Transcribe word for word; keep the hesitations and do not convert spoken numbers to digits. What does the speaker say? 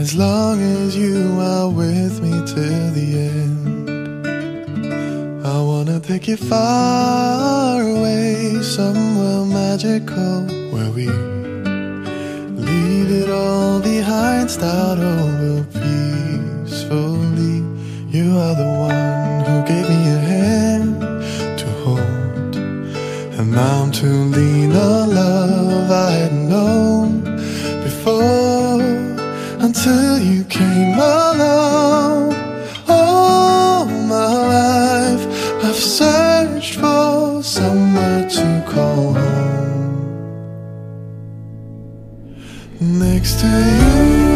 as long as you are with me till the end. I wanna take you far away, somewhere magical, where we leave it all behind, start over peacefully. You are the one who gave me a hand to hold, and I'm to lean on love I had known before, until you came along. All my life I've searched for somewhere to call home. Next to you